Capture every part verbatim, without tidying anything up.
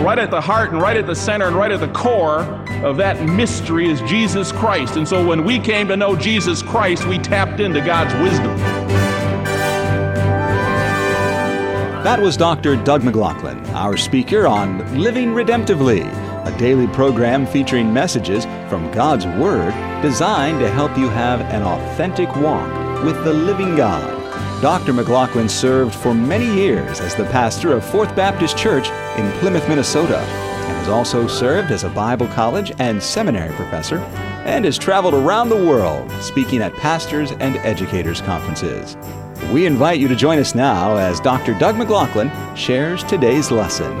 right at the heart and right at the center and right at the core of that mystery is Jesus Christ. And so when we came to know Jesus Christ, we tapped into God's wisdom. That was Doctor Doug McLaughlin, our speaker on Living Redemptively, a daily program featuring messages from God's Word designed to help you have an authentic walk with the living God. Doctor McLaughlin served for many years as the pastor of Fourth Baptist Church in Plymouth, Minnesota, and has also served as a Bible college and seminary professor, and has traveled around the world speaking at pastors' and educators' conferences. We invite you to join us now as Doctor Doug McLaughlin shares today's lesson.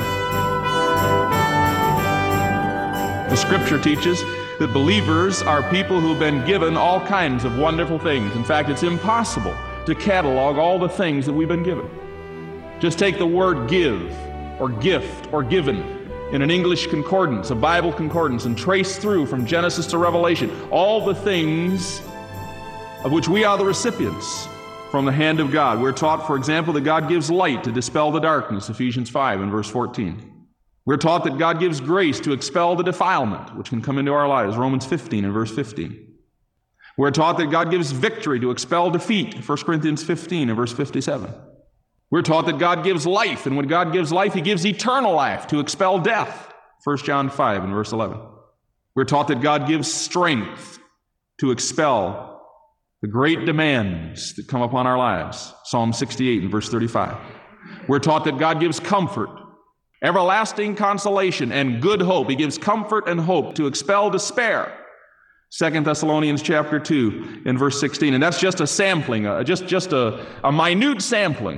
The Scripture teaches that believers are people who've been given all kinds of wonderful things. In fact, it's impossible to catalog all the things that we've been given. Just take the word give, or gift, or given in an English concordance, a Bible concordance, and trace through from Genesis to Revelation all the things of which we are the recipients from the hand of God. We're taught, for example, that God gives light to dispel the darkness, Ephesians five and verse fourteen. We're taught that God gives grace to expel the defilement which can come into our lives, Romans fifteen and verse fifteen. We're taught that God gives victory to expel defeat, First Corinthians fifteen and verse fifty-seven. We're taught that God gives life, and when God gives life, He gives eternal life to expel death, First John five and verse eleven. We're taught that God gives strength to expel the great demands that come upon our lives, Psalm sixty-eight and verse thirty-five. We're taught that God gives comfort, everlasting consolation, and good hope. He gives comfort and hope to expel despair, Second Thessalonians chapter two and verse sixteen. And that's just a sampling, uh, just, just a, a minute sampling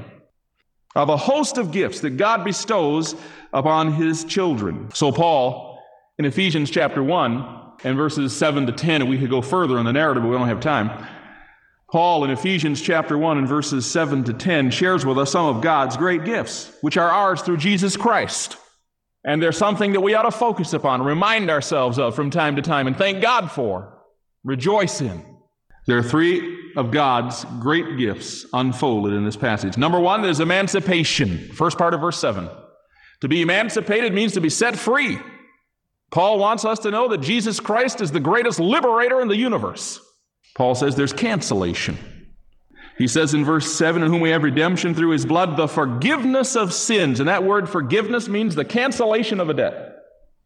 of a host of gifts that God bestows upon His children. So Paul, in Ephesians chapter one and verses seven to ten, and we could go further in the narrative, but we don't have time. Paul in Ephesians chapter one and verses seven to ten shares with us some of God's great gifts, which are ours through Jesus Christ. And they're something that we ought to focus upon, remind ourselves of from time to time, and thank God for, rejoice in. There are three of God's great gifts unfolded in this passage. Number one, there's emancipation. First part of verse seven. To be emancipated means to be set free. Paul wants us to know that Jesus Christ is the greatest liberator in the universe. Paul says there's cancellation. He says in verse seven, in whom we have redemption through His blood, the forgiveness of sins. And that word forgiveness means the cancellation of a debt.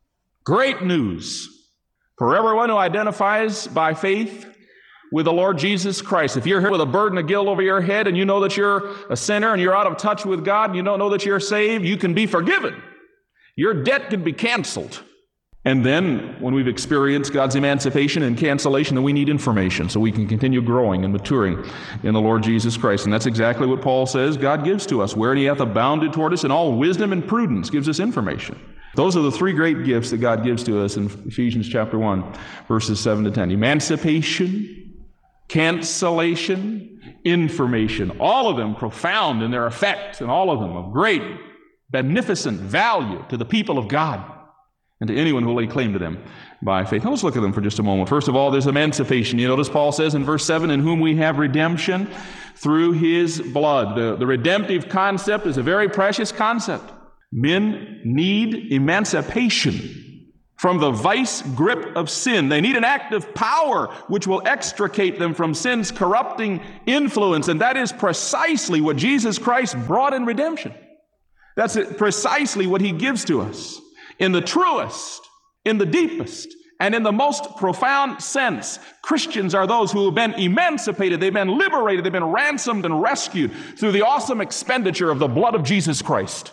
Great news for everyone who identifies by faith with the Lord Jesus Christ. If you're here with a burden of guilt over your head and you know that you're a sinner and you're out of touch with God and you don't know that you're saved, you can be forgiven. Your debt can be canceled. And then, when we've experienced God's emancipation and cancellation, then we need information so we can continue growing and maturing in the Lord Jesus Christ. And that's exactly what Paul says God gives to us. Wherein He hath abounded toward us in all wisdom and prudence, gives us information. Those are the three great gifts that God gives to us in Ephesians chapter one, verses seven to ten. Emancipation, cancellation, information. All of them profound in their effect, and all of them of great, beneficent value to the people of God and to anyone who will lay claim to them by faith. Now let's look at them for just a moment. First of all, there's emancipation. You notice Paul says in verse seven, in whom we have redemption through His blood. The, the redemptive concept is a very precious concept. Men need emancipation from the vice grip of sin. They need an act of power which will extricate them from sin's corrupting influence. And that is precisely what Jesus Christ brought in redemption. That's precisely what He gives to us. In the truest, in the deepest, and in the most profound sense, Christians are those who have been emancipated, they've been liberated, they've been ransomed and rescued through the awesome expenditure of the blood of Jesus Christ.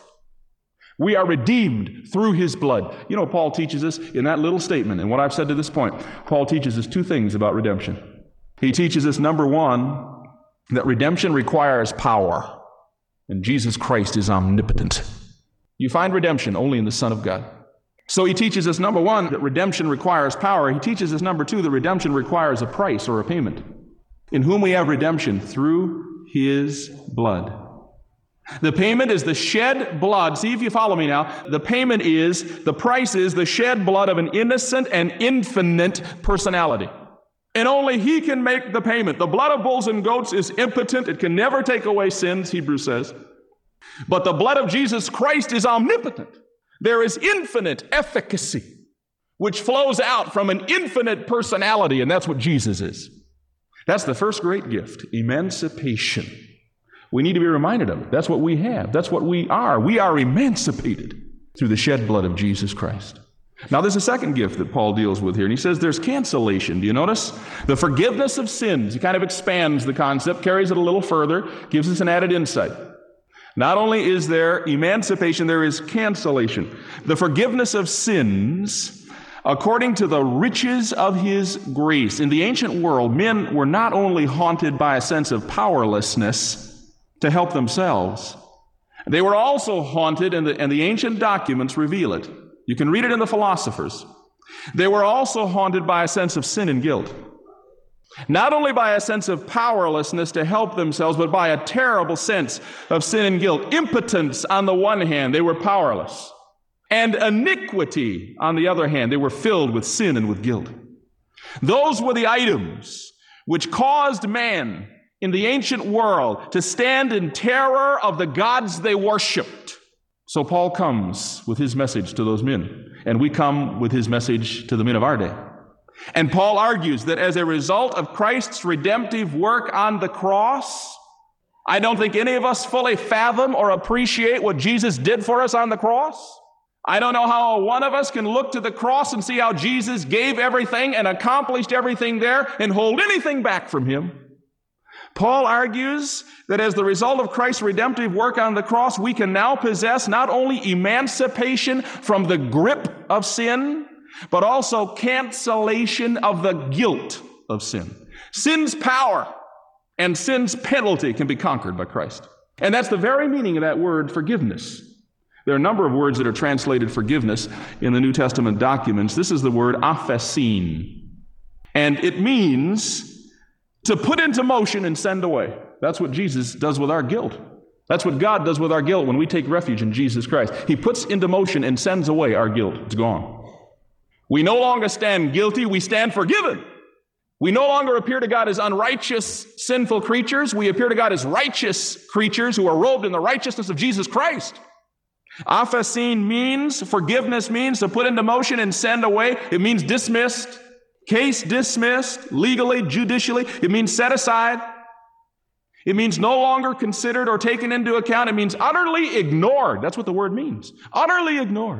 We are redeemed through His blood. You know, Paul teaches us in that little statement, and what I've said to this point, Paul teaches us two things about redemption. He teaches us, number one, that redemption requires power, and Jesus Christ is omnipotent. You find redemption only in the Son of God. So he teaches us, number one, that redemption requires power. He teaches us, number two, that redemption requires a price or a payment. In whom we have redemption through His blood. The payment is the shed blood. See if you follow me now. The payment is, the price is the shed blood of an innocent and infinite personality. And only He can make the payment. The blood of bulls and goats is impotent. It can never take away sins, Hebrews says. But the blood of Jesus Christ is omnipotent. There is infinite efficacy, which flows out from an infinite personality, and that's what Jesus is. That's the first great gift, emancipation. We need to be reminded of it. That's what we have. That's what we are. We are emancipated through the shed blood of Jesus Christ. Now, there's a second gift that Paul deals with here, and he says there's cancellation. Do you notice? The forgiveness of sins. He kind of expands the concept, carries it a little further, gives us an added insight. Not only is there emancipation, there is cancellation. The forgiveness of sins according to the riches of His grace. In the ancient world, men were not only haunted by a sense of powerlessness to help themselves, they were also haunted, and the, and the ancient documents reveal it. You can read it in the philosophers. They were also haunted by a sense of sin and guilt. Not only by a sense of powerlessness to help themselves, but by a terrible sense of sin and guilt. Impotence on the one hand, they were powerless. And iniquity on the other hand, they were filled with sin and with guilt. Those were the items which caused man in the ancient world to stand in terror of the gods they worshiped. So Paul comes with his message to those men, and we come with his message to the men of our day. And Paul argues that as a result of Christ's redemptive work on the cross, I don't think any of us fully fathom or appreciate what Jesus did for us on the cross. I don't know how one of us can look to the cross and see how Jesus gave everything and accomplished everything there and hold anything back from Him. Paul argues that as the result of Christ's redemptive work on the cross, we can now possess not only emancipation from the grip of sin, but also cancellation of the guilt of sin. Sin's power and sin's penalty can be conquered by Christ. And that's the very meaning of that word forgiveness. There are a number of words that are translated forgiveness in the New Testament documents. This is the word aphesin. And it means to put into motion and send away. That's what Jesus does with our guilt. That's what God does with our guilt when we take refuge in Jesus Christ. He puts into motion and sends away our guilt. It's gone. We no longer stand guilty, we stand forgiven. We no longer appear to God as unrighteous, sinful creatures. We appear to God as righteous creatures who are robed in the righteousness of Jesus Christ. Aphesin means, forgiveness means to put into motion and send away. It means dismissed. Case dismissed, legally, judicially. It means set aside. It means no longer considered or taken into account. It means utterly ignored. That's what the word means. Utterly ignored.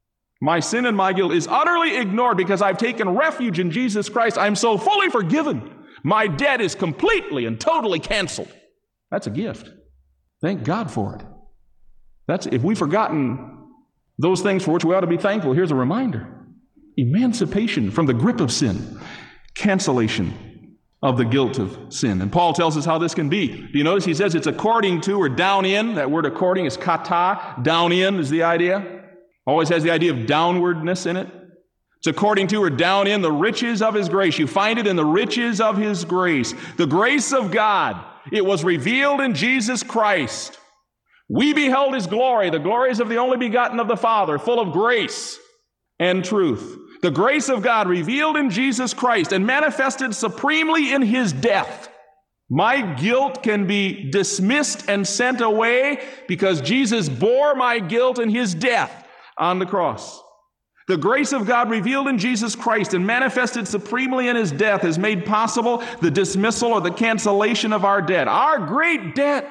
My sin and my guilt is utterly ignored because I've taken refuge in Jesus Christ. I'm so fully forgiven. My debt is completely and totally canceled. That's a gift. Thank God for it. That's, if we've forgotten those things for which we ought to be thankful, here's a reminder. Emancipation from the grip of sin. Cancellation of the guilt of sin. And Paul tells us how this can be. Do you notice he says it's according to or down in? That word according is kata. Down in is the idea. Always has the idea of downwardness in it. It's according to or down in the riches of His grace. You find it in the riches of His grace. The grace of God. It was revealed in Jesus Christ. We beheld His glory. The glories of the only begotten of the Father, full of grace and truth. The grace of God revealed in Jesus Christ and manifested supremely in His death. My guilt can be dismissed and sent away because Jesus bore my guilt in His death on the cross. The grace of God revealed in Jesus Christ and manifested supremely in His death has made possible the dismissal or the cancellation of our debt. Our great debt,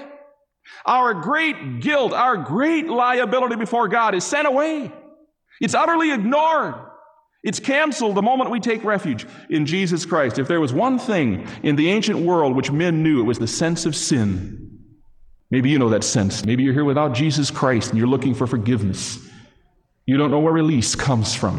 our great guilt, our great liability before God is sent away. It's utterly ignored. It's canceled the moment we take refuge in Jesus Christ. If there was one thing in the ancient world which men knew, it was the sense of sin. Maybe you know that sense. Maybe you're here without Jesus Christ and you're looking for forgiveness. You don't know where release comes from.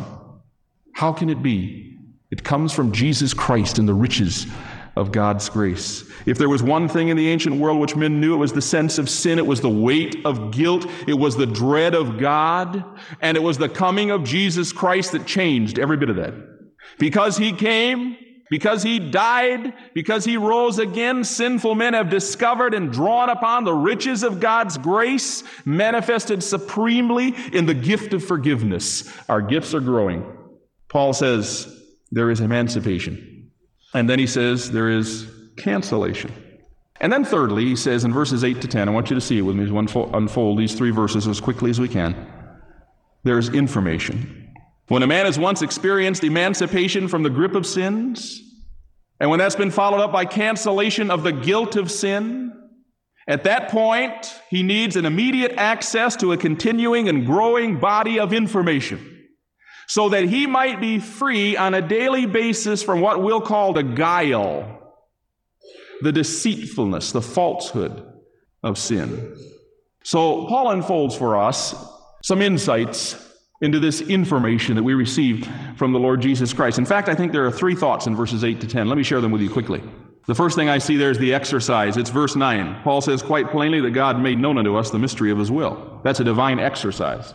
How can it be? It comes from Jesus Christ and the riches of God's grace. If there was one thing in the ancient world which men knew, it was the sense of sin, it was the weight of guilt, it was the dread of God, and it was the coming of Jesus Christ that changed every bit of that. Because He came, because He died, because He rose again, sinful men have discovered and drawn upon the riches of God's grace, manifested supremely in the gift of forgiveness. Our gifts are growing. Paul says there is emancipation. And then he says there is cancellation. And then thirdly, he says in verses eight to ten, I want you to see it with me as we unfold these three verses as quickly as we can. there's information. When a man has once experienced emancipation from the grip of sins, and when that's been followed up by cancellation of the guilt of sin, at that point, he needs an immediate access to a continuing and growing body of information so that he might be free on a daily basis from what we'll call the guile, the deceitfulness, the falsehood of sin. So Paul unfolds for us some insights into this information that we received from the Lord Jesus Christ. In fact, I think there are three thoughts in verses eight to ten. Let me share them with you quickly. The first thing I see there is the exercise. It's verse nine. Paul says quite plainly that God made known unto us the mystery of his will. That's a divine exercise.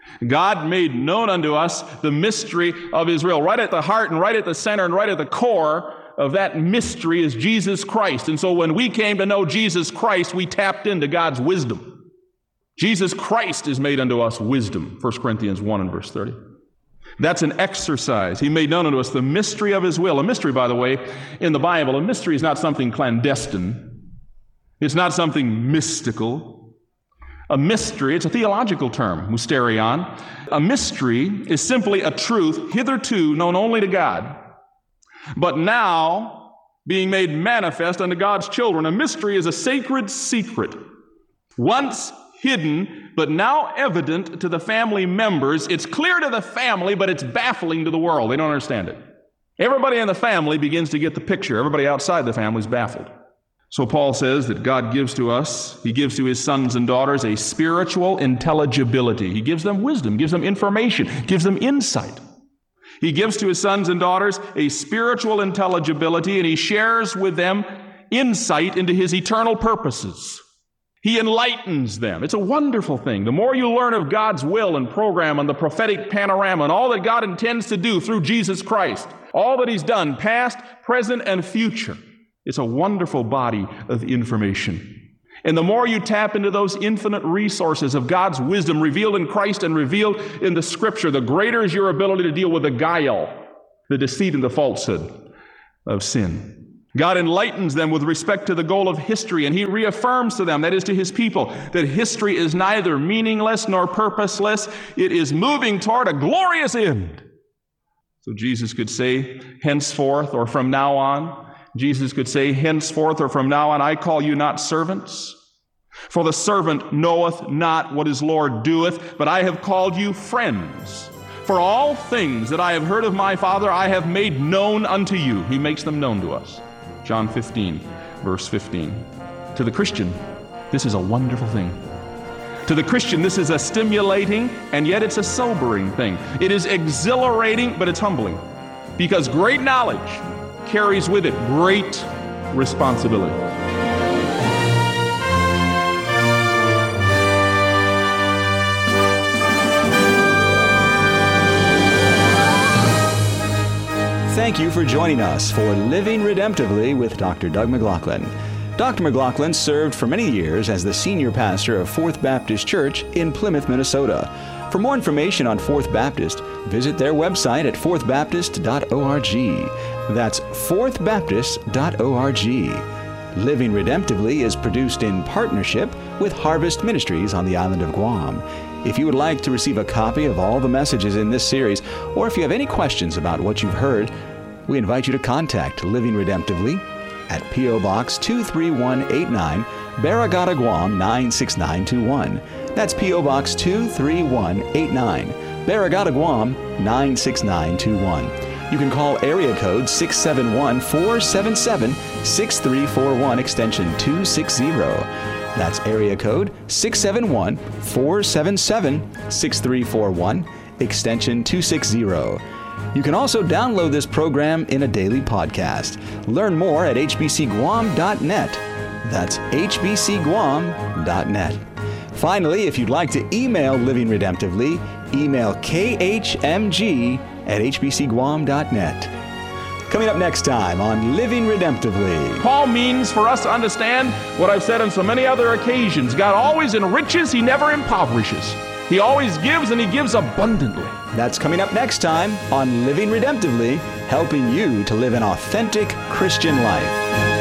God made known unto us the mystery of his will. Right at the heart and right at the center and right at the core of that mystery is Jesus Christ. And so when we came to know Jesus Christ, we tapped into God's wisdom. Jesus Christ is made unto us wisdom. First Corinthians one and verse thirty. That's an exercise. He made known unto us the mystery of his will. A mystery, by the way, in the Bible, a mystery is not something clandestine. It's not something mystical. A mystery, it's a theological term, mysterion. A mystery is simply a truth hitherto known only to God, but now being made manifest unto God's children. A mystery is a sacred secret, once hidden, but now evident to the family members. It's clear to the family, but it's baffling to the world. They don't understand it. Everybody in the family begins to get the picture. Everybody outside the family is baffled. So Paul says that God gives to us, he gives to his sons and daughters a spiritual intelligibility. He gives them wisdom, gives them information, gives them insight. He gives to his sons and daughters a spiritual intelligibility, and he shares with them insight into his eternal purposes. He enlightens them. It's a wonderful thing. The more you learn of God's will and program and the prophetic panorama and all that God intends to do through Jesus Christ, all that he's done, past, present, and future, it's a wonderful body of information. And the more you tap into those infinite resources of God's wisdom revealed in Christ and revealed in the Scripture, the greater is your ability to deal with the guile, the deceit and the falsehood of sin. God enlightens them with respect to the goal of history, and he reaffirms to them, that is to his people, that history is neither meaningless nor purposeless. It is moving toward a glorious end. So Jesus could say, henceforth, or from now on, Jesus could say, henceforth, or from now on, I call you not servants, for the servant knoweth not what his Lord doeth, but I have called you friends. For all things that I have heard of my Father, I have made known unto you. He makes them known to us. John fifteen, verse fifteen. To the Christian, this is a wonderful thing. To the Christian, this is a stimulating, and yet it's a sobering thing. It is exhilarating, but it's humbling. Because great knowledge carries with it great responsibility. Thank you for joining us for Living Redemptively with Doctor Doug McLaughlin. Doctor McLaughlin served for many years as the senior pastor of Fourth Baptist Church in Plymouth, Minnesota. For more information on Fourth Baptist, visit their website at fourth baptist dot org. That's fourth baptist dot org. Living Redemptively is produced in partnership with Harvest Ministries on the island of Guam. If you would like to receive a copy of all the messages in this series, or if you have any questions about what you've heard, we invite you to contact Living Redemptively at P O. Box two three one eight nine, Barragata, Guam nine six nine two one. That's P O. Box two three one eight nine, Barragata, Guam nine six nine two one. You can call area code six seven one, four seven seven, six three four one, extension two sixty. That's area code six seven one, four seven seven, six three four one, extension two sixty. You can also download this program in a daily podcast. Learn more at h b c guam dot net. That's h b c guam dot net. Finally, if you'd like to email Living Redemptively, email k h m g at h b c guam dot net. Coming up next time on Living Redemptively. Paul means for us to understand what I've said on so many other occasions. God always enriches, he never impoverishes. He always gives, and he gives abundantly. That's coming up next time on Living Redemptively, helping you to live an authentic Christian life.